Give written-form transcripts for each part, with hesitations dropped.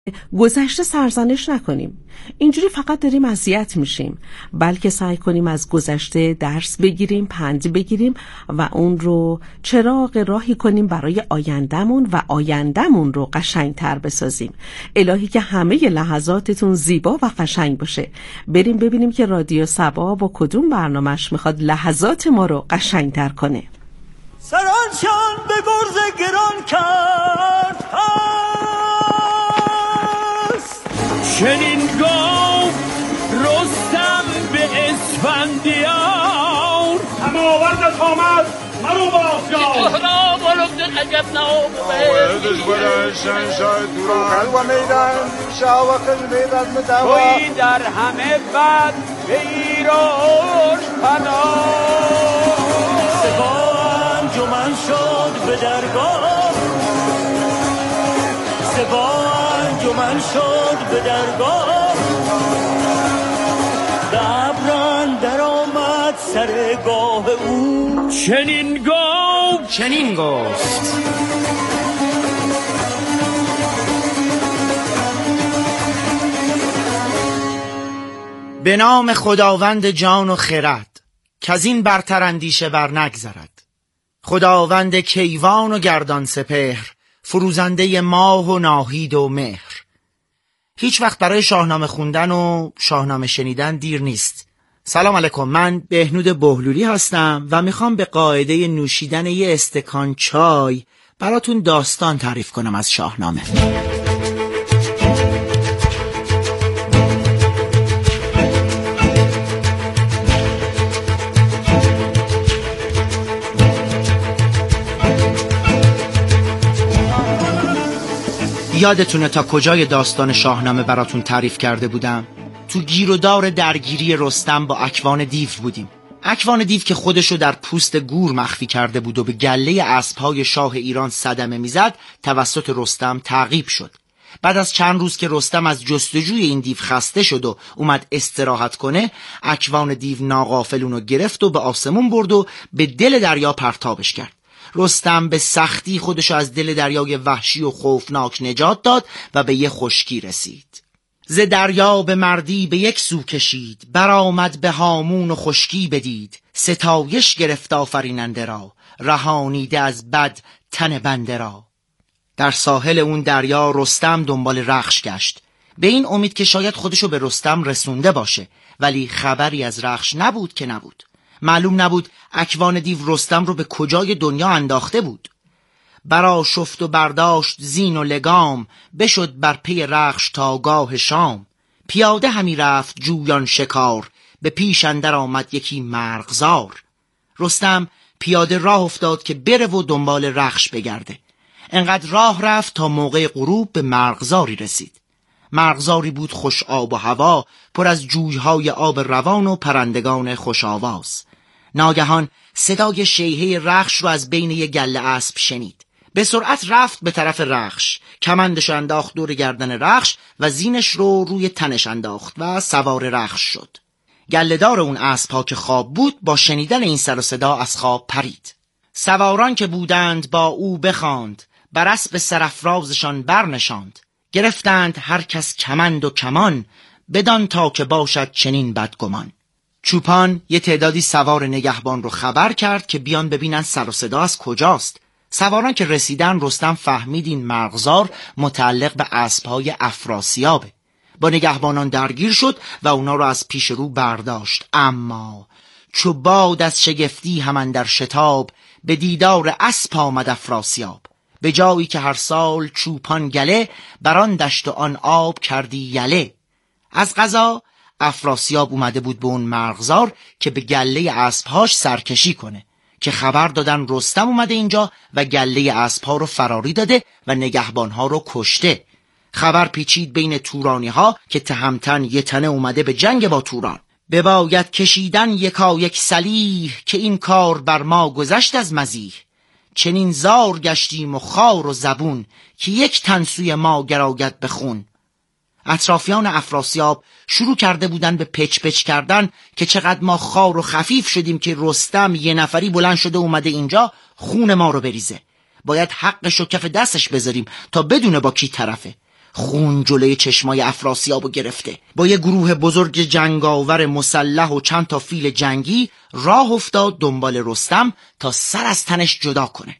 گذشته سرزنش نکنیم. اینجوری فقط داریم اذیت میشیم، بلکه سعی کنیم از گذشته درس بگیریم، پند بگیریم و اون رو چراغ راهی کنیم برای آیندمون و آیندمون رو قشنگتر بسازیم. الهی که همه لحظاتتون زیبا و قشنگ باشه. بریم ببینیم که رادیو صبا با کدوم برنامهش میخواد لحظات ما رو قشنگتر کنه. سرانشان به گرز گران کرد چنین گفت رستم به اسفندیار هماورد آمد مرو باشیار را بلند عجب ناموردش بلند شنشای دوران و میدان شاو خلمیدت مدوا توی در همه بد به ایران پناه سپاه انجمن شد به درگاه سپاه انجمن شد به درگاه دبران در آمد سرگاه او چنین گفت به نام خداوند جان و خرد کز این برتر اندیشه بر نگذرد. خداوند کیوان و گردان سپهر فروزنده ماه و ناهید و مهر. هیچ وقت برای شاهنامه خوندن و شاهنامه شنیدن دیر نیست. سلام علیکم، من بهنود بهلولی هستم و میخوام به قاعده نوشیدن یه استکان چای براتون داستان تعریف کنم از شاهنامه. یادتونه تا کجای داستان شاهنامه براتون تعریف کرده بودم؟ تو گیر و دار درگیری رستم با اکوان دیو بودیم. اکوان دیو که خودشو در پوست گور مخفی کرده بود و به گله اسبهای شاه ایران صدمه میزد توسط رستم تعقیب شد. بعد از چند روز که رستم از جستجوی این دیو خسته شد و اومد استراحت کنه، اکوان دیو ناغافل اونو گرفت و به آسمون برد و به دل دریا پرتابش کرد. رستم به سختی خودشو از دل دریای وحشی و خوفناک نجات داد و به یه خشکی رسید. ز دریا به مردی به یک سو کشید، برآمد به هامون و خشکی بدید. ستایش گرفت آفریننده را، رهانیده از بد تن بنده را. در ساحل اون دریا رستم دنبال رخش گشت، به این امید که شاید خودشو به رستم رسونده باشه، ولی خبری از رخش نبود که نبود. معلوم نبود اکوان دیو رستم رو به کجای دنیا انداخته بود. برا شفت و برداشت زین و لگام، بشد بر پی رخش تا گاه شام. پیاده همی رفت جویان شکار، به پیش اندر آمد یکی مرغزار. رستم پیاده راه افتاد که بره و دنبال رخش بگرده. انقدر راه رفت تا موقع غروب به مرغزاری رسید. مرغزاری بود خوش آب و هوا، پر از جویهای آب روان و پرندگان خوش آواز. ناگهان صدای شیهه رخش رو از بین یک گله اسب شنید. به سرعت رفت به طرف رخش، کمندش انداخت دور گردن رخش و زینش رو روی تنش انداخت و سوار رخش شد. گله‌دار اون اسب‌ها که خواب بود با شنیدن این سر و صدا از خواب پرید. سواران که بودند با او بخواند، بر اسب سرافرازشان برنشاند. گرفتند هر کس کمند و کمان، بدان تا که باشد چنین بدگمان. چوپان یه تعدادی سوار نگهبان رو خبر کرد که بیان ببینن سر و صدا از کجاست. سواران که رسیدن رستم فهمید این مرغزار متعلق به اسبهای افراسیابه. با نگهبانان درگیر شد و اونا رو از پیش رو برداشت. اما چو باد از شگفتی هم اندر شتاب، به دیدار اسب آمد افراسیاب. به جایی که هر سال چوپان گله، بران دشت و آن آب کردی یله. از قضا افراسیاب اومده بود به اون مرغزار که به گله اسبهاش سرکشی کنه، که خبر دادن رستم اومده اینجا و گله اسبها رو فراری داده و نگهبانها رو کشته. خبر پیچید بین تورانی ها که تهمتن یه تنه اومده به جنگ با توران. بباید کشیدن یکا یک سلیح، که این کار بر ما گذشت از مزیح. چنین زار گشتیم و خار و زبون، که یک تن سوی ما گراید به خون. اطرافیان افراسیاب شروع کرده بودن به پچ پچ کردن که چقدر ما خار و خفیف شدیم که رستم یه نفری بلند شده اومده اینجا خون ما رو بریزه. باید حقش رو کف دستش بذاریم تا بدونه با کی طرفه. خون جلوی چشمای افراسیابو گرفته. با یه گروه بزرگ جنگاور مسلح و چند تا فیل جنگی راه افتاد دنبال رستم تا سر از تنش جدا کنه.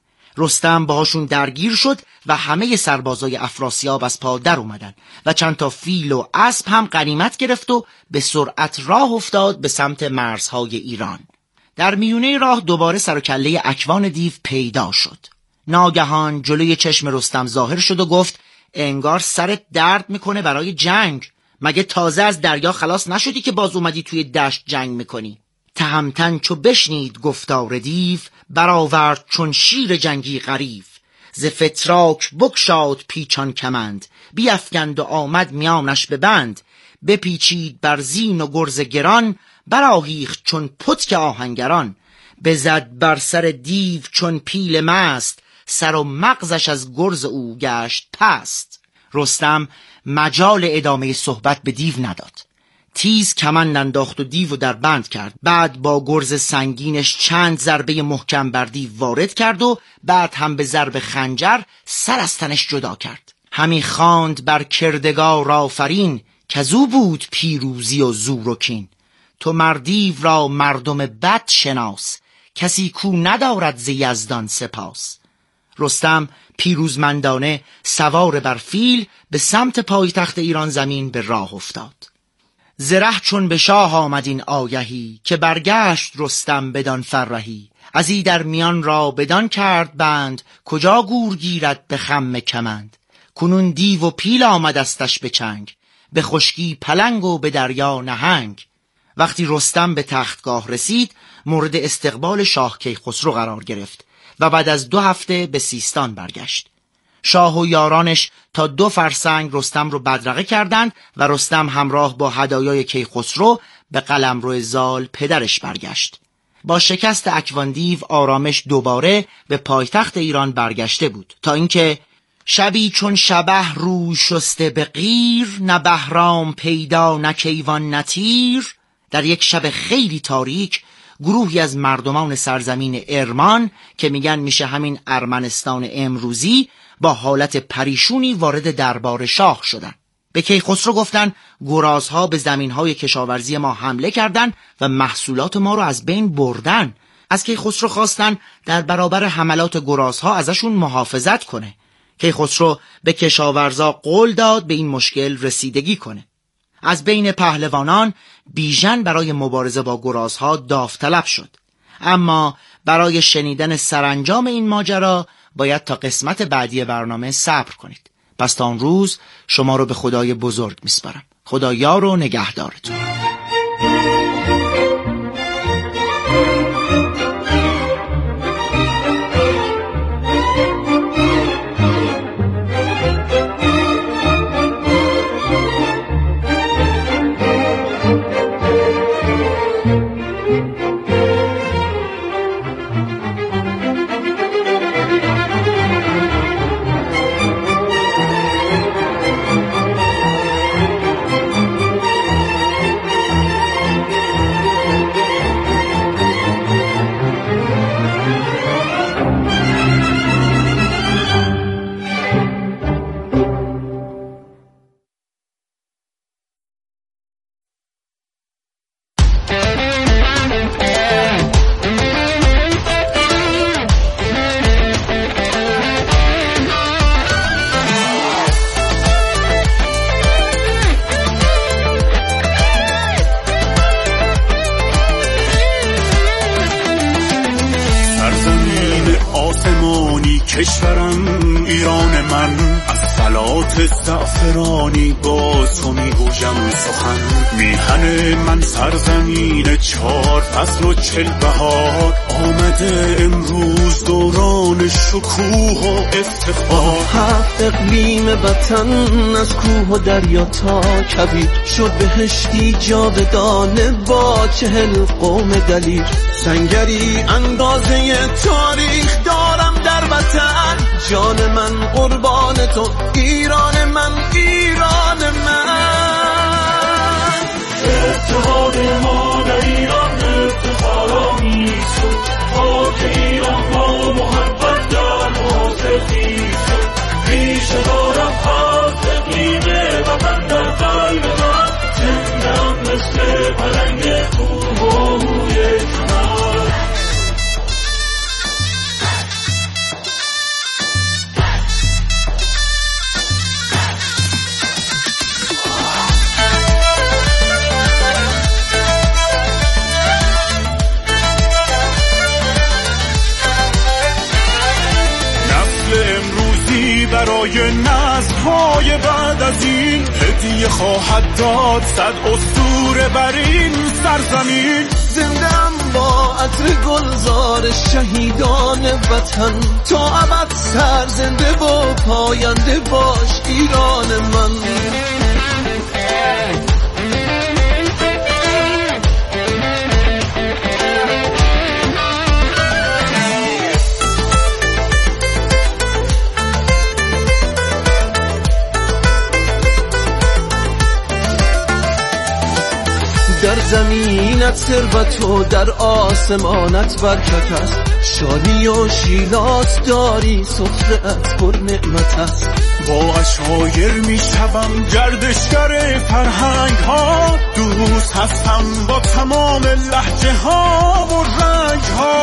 رستم باهاشون درگیر شد و همه سربازای افراسیاب از پا در اومدن و چند تا فیل و اسب هم غنیمت گرفت و به سرعت راه افتاد به سمت مرزهای ایران. در میونه راه دوباره سر و کله اکوان دیو پیدا شد. ناگهان جلوی چشم رستم ظاهر شد و گفت انگار سرت درد میکنه برای جنگ. مگه تازه از دریا خلاص نشدی که باز اومدی توی دشت جنگ میکنی؟ تهمتن چو بشنید گفتار دیو، برآورد چون شیر جنگی غریو. ز فتراک بگشاد پیچان کمند، بیفگند و آمد میانش به بند. بپیچید بر زین و گرز گران، برآهیخت چون پتک آهنگران. بزد بر سر دیو چون پیل مست، سر و مغزش از گرز او گشت پست. رستم مجال ادامه صحبت به دیو نداد. تیز کمند انداخت و دیو در بند کرد. بعد با گرز سنگینش چند ضربه محکم بر دیو وارد کرد و بعد هم به ضرب خنجر سر از تنش جدا کرد. همی خواند بر کردگار آفرین، کزو بود پیروزی و زور و کین. تو مردیو را مردم بد شناس، کسی کو ندارد ز یزدان سپاس. رستم پیروزمندانه سوار بر فیل به سمت پایتخت ایران زمین به راه افتاد. زره چون به شاه آمد این آگهی، که برگشت رستم بدان فرهی. از ایدر میان را بدان کرد بند، کجا گور گیرد به خم کمند. کنون دیو و پیل آمدستش به چنگ، به خشکی پلنگ و به دریا نهنگ. وقتی رستم به تختگاه رسید مورد استقبال شاه کیخسرو قرار گرفت و بعد از 2 هفته به سیستان برگشت. شاه و یارانش تا 2 فرسنگ رستم رو بدرقه کردند و رستم همراه با هدایای کیخسرو به قلمرو زال پدرش برگشت. با شکست اکوان دیو آرامش دوباره به پایتخت ایران برگشته بود، تا اینکه شبی چون شبح روی شسته به قیر، نه بهرام پیدا نه کیوان نه تیر. در یک شب خیلی تاریک گروهی از مردمان سرزمین ارمان که میگن میشه همین ارمنستان امروزی با حالت پریشونی وارد دربار شاه شدن. به کیخسرو گفتن گرازها به زمینهای کشاورزی ما حمله کردن و محصولات ما رو از بین بردن. از کیخسرو خواستن در برابر حملات گرازها ازشون محافظت کنه. کیخسرو به کشاورزا قول داد به این مشکل رسیدگی کنه. از بین پهلوانان بیژن برای مبارزه با گرازها داوطلب شد. اما برای شنیدن سرانجام این ماجرا باید تا قسمت بعدی برنامه صبر کنید. پس تا اون روز شما رو به خدای بزرگ میسپارم. خدا یار و نگهدارتون. کشورم ایران من، از صلات زعفرانی باز تو میگویم سخن. میهن من سرزمین 4 فصل و 40 بهار، آمده امروز دوران شکوه و افتخار. 7 اقلیم وطن از کوه و دریا تا کویر، شد بهشتی جاودانه با 40 قوم دلیر. سنگری اندازه تاریخ دارم در وطن، جان من قربان تو ایران من، ایران من. اتحاد ما در ایران افتخارامیز شد، خاک ایران با محبت در ما سفید شد. ریشه دارم پلنگ خوب و موی کمر. برای نسل‌های بعد از این هدیه خواهد داد 100 اسطوره بر این سرزمین. زنده‌ام با عطر گلزار شهیدان وطن، تا ابد سرزنده و پاینده باش ایران من. در زمینت ثروت و در آسمانت برکت است، شادی و شیلات داری سفره‌ات پر نعمت است. با اشایر میشوم گردشگر فرهنگ ها، دوست هستم با تمام لهجه ها و رنگ ها.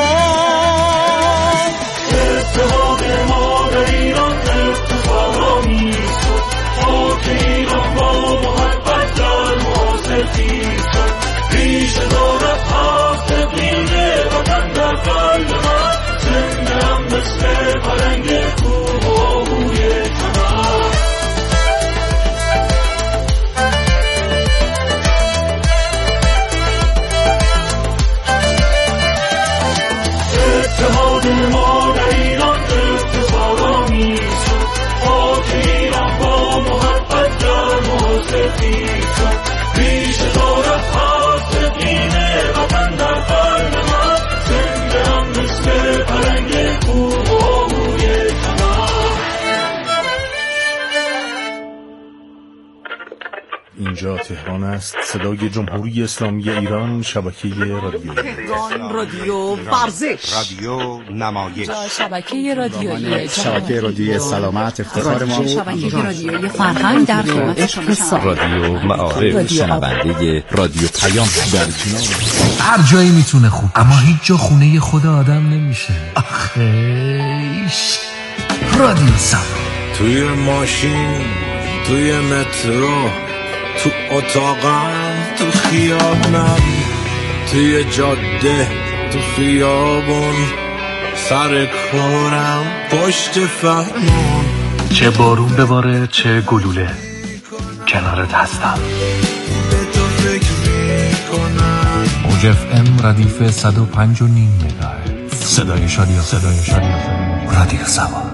اتحاد ما در ایران افتخارآمیز شد، خاک ایران با محبت در ما سفید شد. ریشه دارد هفت اقلیم وطن در قلب من، زنده‌ام مثل پلنگ خوب و موی کمر. اتحاد ما در ایران افتخارآمیز شد، خاک ایران با محبت در ما سفید شد. ریشه دارد هفت اقلیم وطن در قلب من، زنده‌ام مثل پلنگ خوب و موی کمر. اینجا تهران است، صدای جمهوری اسلامی ایران، شبکه رادیو تهران رادیو ورزش، رادیو نمایش، شبکه رادیویی شبکه رادیویی سلامت افتخار ما، شبکه رادیویی فرهنگ در خدمت شما، رادیو معارف، شنونده رادیو پیام در کنار. هر جایی میتونه خوب، اما هیچ جا خونه خود آدم نمیشه. آخیش رادیو سلام. توی ماشین، توی مترو، تو اتاقم، تو خیابونم، توی جاده، تو خیابون، سر کارم، پشت فرمون. چه بارون بباره چه گلوله، کنارت هستم. به تو فکر میکنم. موج FM ردیف 105.9 مگاهرتز. صدای شادی رادیو سوار.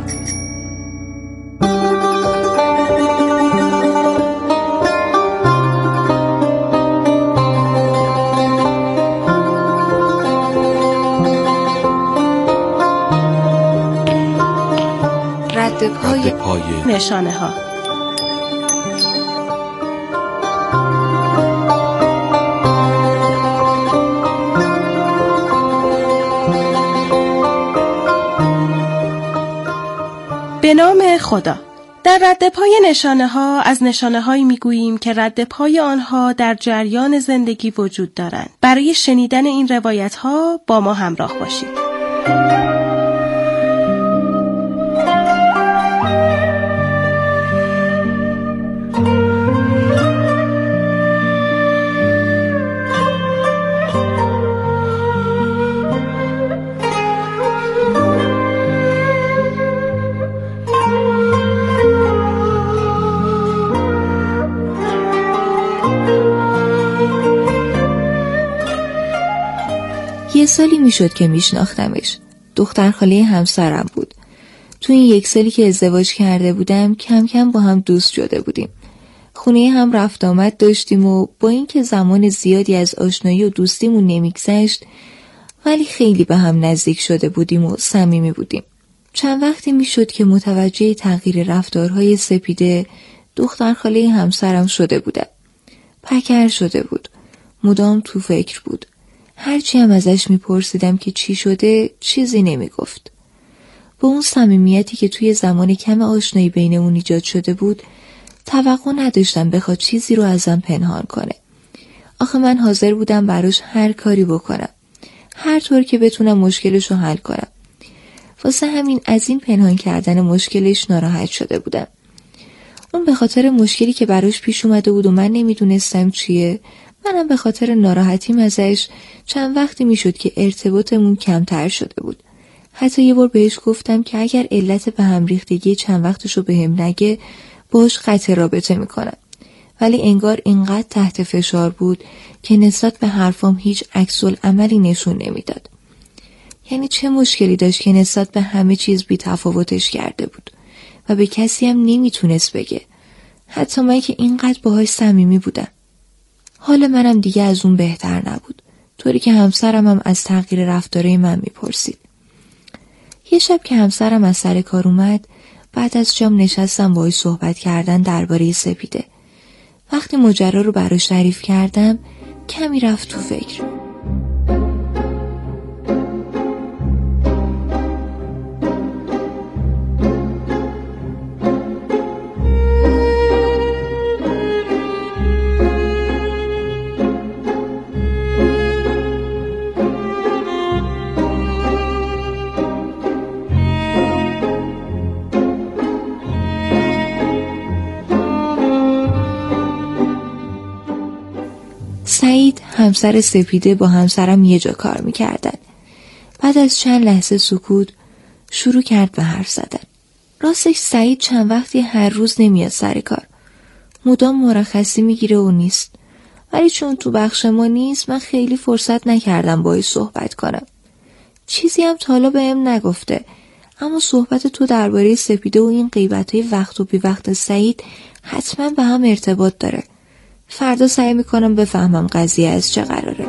رد پای نشانه ها. به نام خدا. در رد پای نشانه ها از نشانه هایی می گوییم که رد پای آنها در جریان زندگی وجود دارند. برای شنیدن این روایت ها با ما همراه باشید. یه سالی میشد که میشناختمش. دختر خاله همسرم بود. تو این یک سالی که ازدواج کرده بودم کم کم با هم دوست شده بودیم. خونه هم رفت آمد داشتیم و با اینکه زمان زیادی از آشنایی و دوستیمون نمیگذشت ولی خیلی به هم نزدیک شده بودیم و صمیمی بودیم. چند وقتی میشد که متوجه تغییر رفتارهای سپیده دختر خاله همسرم شده بودم. پکر شده بود. مدام تو فکر بود. هرچی هم ازش میپرسیدم که چی شده چیزی نمیگفت. با اون صمیمیتی که توی زمان کم آشنایی بینمون ایجاد شده بود توقع نداشتم بخواد چیزی رو ازم پنهان کنه. آخه من حاضر بودم براش هر کاری بکنم، هر طور که بتونم مشکلش رو حل کنم. واسه همین از این پنهان کردن مشکلش ناراحت شده بودم. اون به خاطر مشکلی که براش پیش اومده بود و من نمیدونستم چیه، منم به خاطر ناراحتیم ازش چند وقتی میشد که ارتباطمون کمتر شده بود. حتی یه بار بهش گفتم که اگر علت به هم ریختگی چند وقتشو بهم نگه باش قطع رابطه میکنم. ولی انگار اینقدر تحت فشار بود که نسبت به حرفام هیچ عکس‌العملی نشون نمیداد. یعنی چه مشکلی داشت که نسبت به همه چیز بی تفاوتش کرده بود و به کسی هم نمیتونست بگه، حتی من که اینقدر باهاش صمیمی بودم. حال منم دیگه از اون بهتر نبود، طوری که همسرم هم از تغییر رفتاره من میپرسید. یه شب که همسرم از سر کار اومد، بعد از شام نشستم باهاش صحبت کردن درباره سپیده. وقتی ماجرا رو براش تعریف کردم کمی رفت تو فکر. سعید همسر سپیده با همسرم یه جا کار میکردن. بعد از چند لحظه سکوت شروع کرد به حرف زدن. راستش سعید چند وقتی هر روز نمیاد سر کار. مدام مرخصی میگیره و نیست. ولی چون تو بخش ما نیست من خیلی فرصت نکردم باهاش صحبت کنم. چیزی هم تا حالا بهم نگفته. اما صحبت تو درباره سپیده و این غیبت‌های وقت و بی وقت سعید حتما به هم ارتباط داره. فردا سعی میکنم بفهمم قضیه از چه قراره.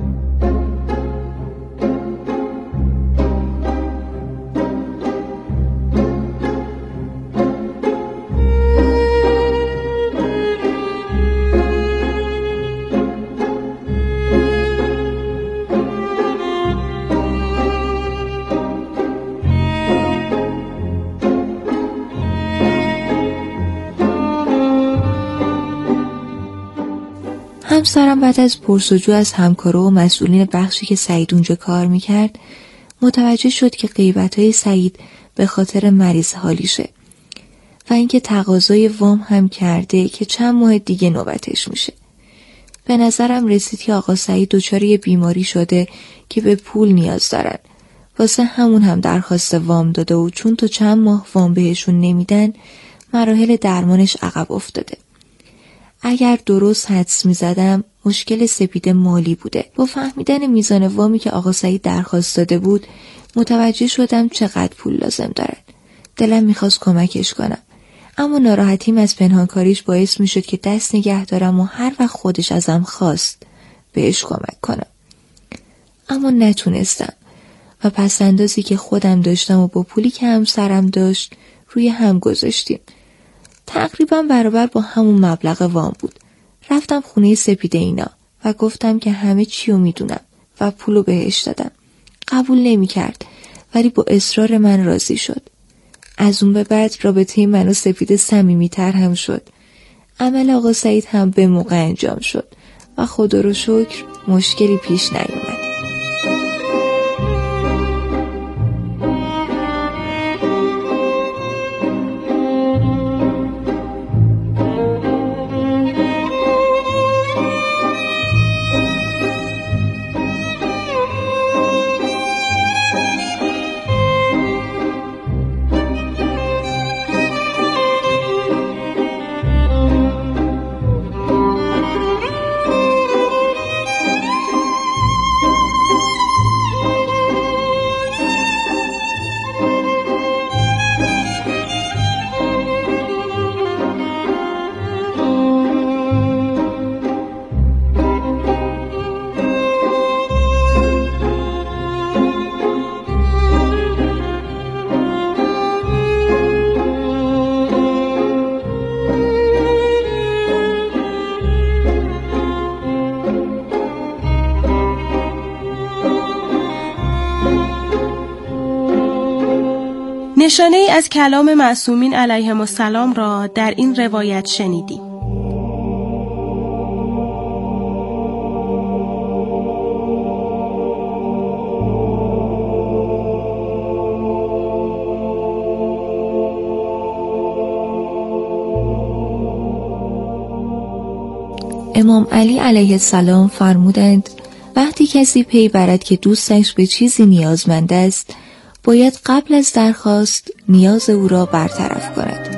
همسرم بعد از پرسجو از همکارا و مسئولین بخشی که سعید اونجا کار میکرد متوجه شد که غیبت‌های سعید به خاطر مریض حالیشه و اینکه تقاضای وام هم کرده که چند ماه دیگه نوبتش میشه. به نظرم رسید که آقا سعید دچار یه بیماری شده که به پول نیاز دارن. واسه همون هم درخواست وام داده و چون تا چند ماه وام بهشون نمیدن مراحل درمانش عقب افتاده. اگر درست حدس می‌زدم مشکل سپیده مالی بوده. با فهمیدن میزان وامی که آقا سعید درخواست داده بود متوجه شدم چقدر پول لازم داره. دلم می‌خواست کمکش کنم، اما ناراحتیم از پنهانکاریش باعث می‌شد که دست نگه دارم و هر وقت خودش ازم خواست بهش کمک کنم. اما نتونستم و پس اندازی که خودم داشتم و با پولی که همسرم داشت روی هم گذاشتیم. تقریبا برابر با همون مبلغ وام بود. رفتم خونه سپیده اینا و گفتم که همه چی رو میدونم و پولو بهش دادم. قبول نمی کرد ولی با اصرار من راضی شد. از اون به بعد رابطه من و سپیده صمیمی‌تر هم شد. عمل آقا سعید هم به موقع انجام شد و خدا رو شکر مشکلی پیش نیومد. نشانه ای از کلام معصومین علیهم السلام را در این روایت شنیدیم. امام علی علیه السلام فرمودند وقتی کسی پی برد که دوستش به چیزی نیازمند است، باید قبل از درخواست نیاز او را برطرف کند.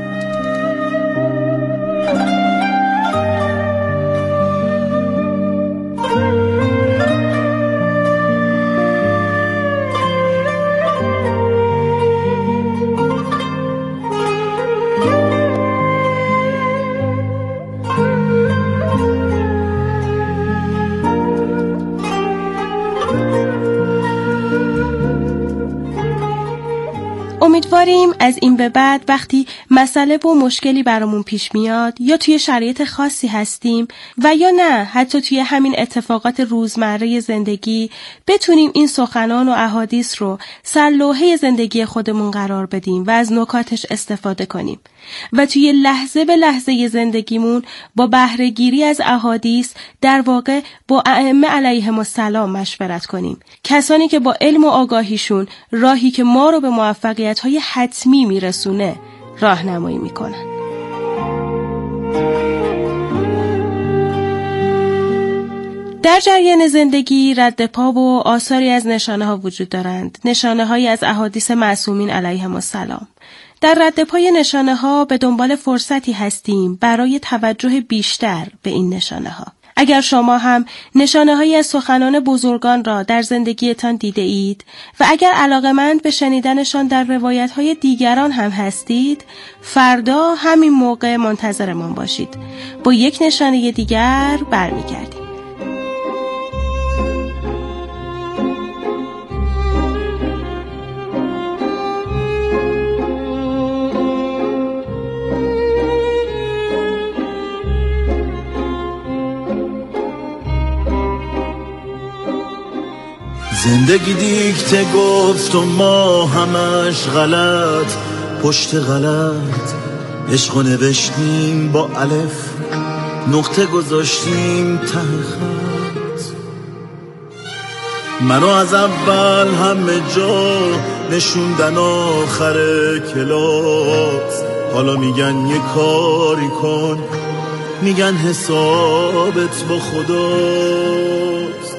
امیدواریم از این به بعد وقتی مسئله و مشکلی برامون پیش میاد یا توی شرایط خاصی هستیم و یا نه حتی توی همین اتفاقات روزمره زندگی بتونیم این سخنان و احادیث رو سرلوحه زندگی خودمون قرار بدیم و از نکاتش استفاده کنیم و توی لحظه به لحظه زندگیمون با بهره گیری از احادیث در واقع با ائمه علیهم السلام مشورت کنیم، کسانی که با علم و آگاهیشون راهی که ما رو به موفقیت‌های حتمی میرسونه راهنمایی میکنن. در جریان زندگی رد پا و آثاری از نشانه ها وجود دارند، نشانه هایی از احادیث معصومین علیهم السلام. در رد پای نشانه ها به دنبال فرصتی هستیم برای توجه بیشتر به این نشانه ها. اگر شما هم نشانه هایی از سخنان بزرگان را در زندگیتان دیده اید و اگر علاقه‌مند به شنیدنشان در روایت های دیگران هم هستید، فردا همین موقع منتظرمان باشید. با یک نشانه دیگر برمیگردیم. زندگی دیکته گفت و ما همش غلط پشت غلط، عشق نوشتیم با الف، نقطه گذاشتیم ته خط. منو از اول همه جا نشوندن آخر کلاس، حالا میگن یه کاری کن، میگن حسابت با خداست.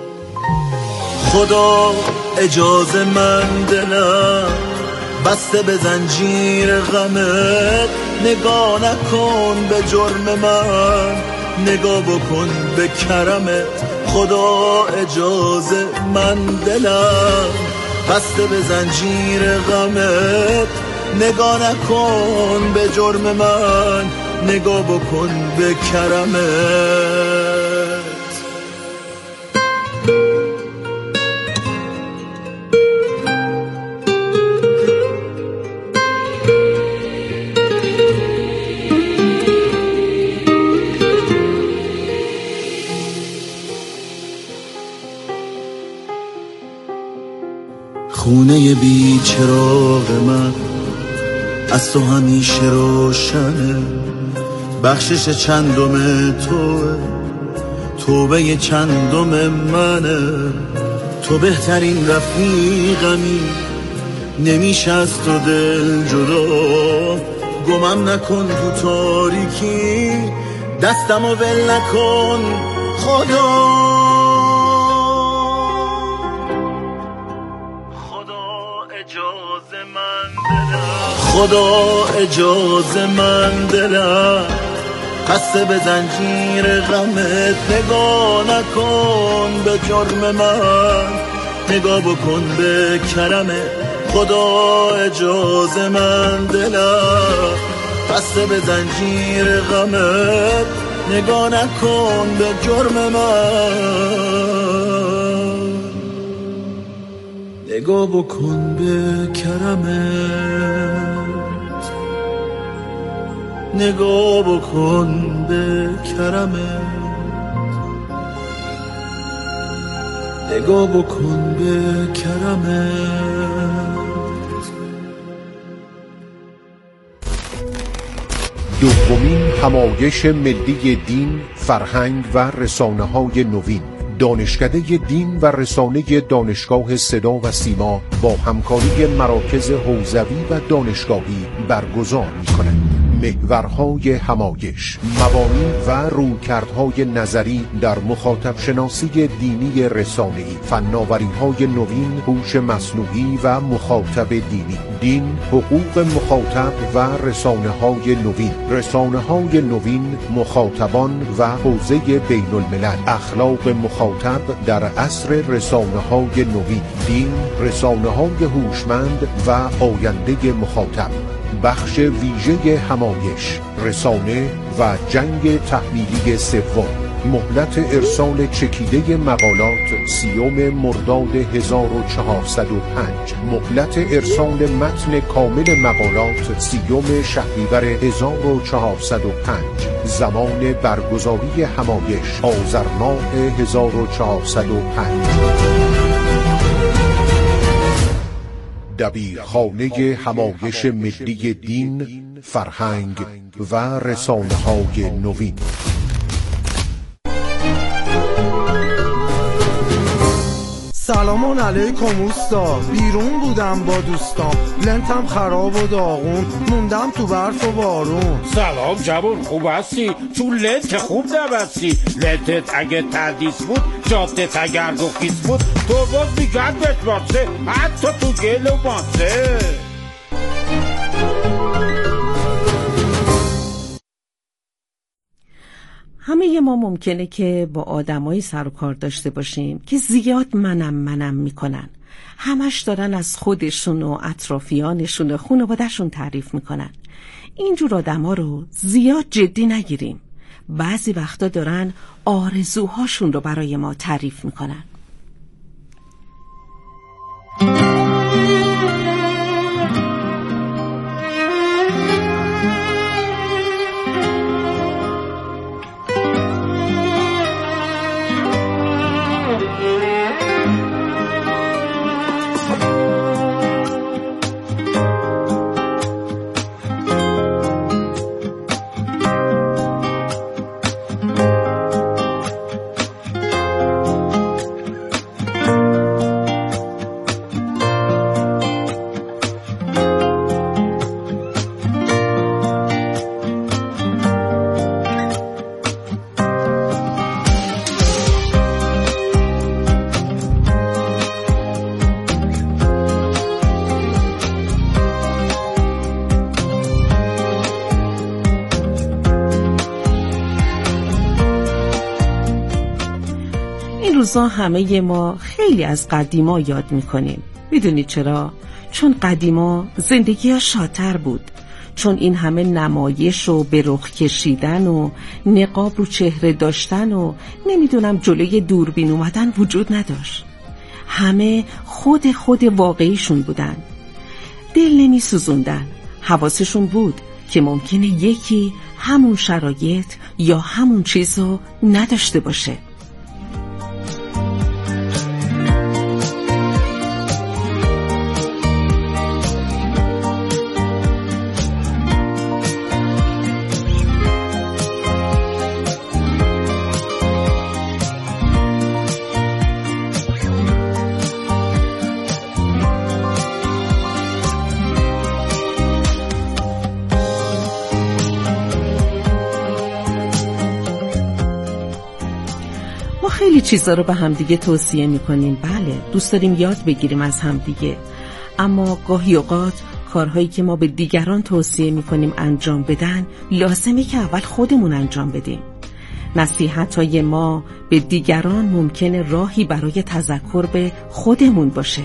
خدا اجازه من دلم بسته به زنجیر غمت، نگاه نکن به جرم من، نگاه بکن به کرمت. خدا اجازه من دلم بسته به زنجیر غمت، نگاه نکن به جرم من، نگاه بکن به کرمت. خونه بی چراغ من از تو همیشه روشنه، بخشش چندم توه، توبه چندم منه. تو بهترین رفیقمی، نمیشه از تو دل جدا، گمم نکن تو تاریکی، دستمو ول نکن خدا. خدا اجازه من دلم خسته به زنجیر غمت، نگاه نکن به جرم من، نگاه بکن به کرمت. خدا اجازه من دلم خسته به زنجیر غمت، نگاه نکن به جرم من، نگاه بکن به کرمت، نگاه بکن به کرمت، نگاه بکن به کرمت. دومین همایش ملی دین، فرهنگ و رسانه‌های نوین، دانشکده دین و رسانه دانشگاه صدا و سیما با همکاری مراکز حوزوی و دانشگاهی برگزار می‌کنند. محورهای همایش، مبانی و رویکردهای نظری در مخاطب شناسی دینی رسانه‌ای، فناوری‌های نوین، هوش مصنوعی و مخاطب دینی، دین، حقوق مخاطب و رسانه‌های نوین، رسانه‌های نوین، مخاطبان و حوزه بین الملل، اخلاق مخاطب در عصر رسانه‌های نوین، دین، رسانه‌های هوشمند و آینده مخاطب، بخش ویژه همایش، رسانه و جنگ تحمیلی سوم. مهلت ارسال چکیده مقالات 30 مرداد 1405. مهلت ارسال متن کامل مقالات 30 شهریور 1405. زمان برگزاری همایش آذر ماه 1405. دبیرخانه همایش ملی دین، فرهنگ و رسانه‌های نوین. سلام علیکم اوستا، بیرون بودم با دوستام، لنتم خراب و داغون، موندم تو برف و بارون. سلام جوان، خوب هستی؟ چون لنت خوب نبستی. لنتت اگه تردیس بود، جادت اگر گفیس بود، تو باز میگردت باسه، حتی تو گل و باسه. همه ما ممکنه که با آدمایی سر و کار داشته باشیم که زیاد منم میکنن. همش دارن از خودشون و اطرافیانشون و خانواده‌شون تعریف میکنن. اینجور آدما رو زیاد جدی نگیریم. بعضی وقتا دارن آرزوهاشون رو برای ما تعریف میکنن. روزا همه ما خیلی از قدیما یاد میکنیم. میدونید چرا؟ چون قدیما زندگی ها شادتر بود. چون این همه نمایش و به رخ کشیدن و نقاب رو چهره داشتن و نمیدونم جلوی دوربین اومدن وجود نداشت. همه خود واقعیشون بودن. دل نمی سوزوندن. حواسشون بود که ممکنه یکی همون شرایط یا همون چیزو نداشته باشه. خیلی چیزا رو به همدیگه توصیه میکنیم. بله، دوست داریم یاد بگیریم از همدیگه، اما گاهی اوقات کارهایی که ما به دیگران توصیه میکنیم انجام بدن لازمه که اول خودمون انجام بدیم. نصیحت‌های ما به دیگران ممکنه راهی برای تذکر به خودمون باشه.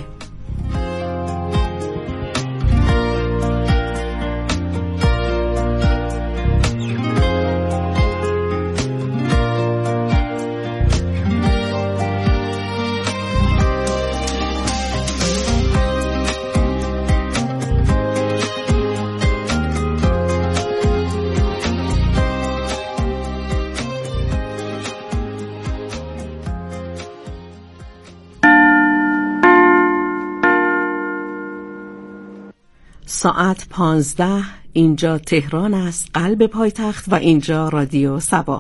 ساعت 15. اینجا تهران است، قلب پایتخت، و اینجا رادیو صبا.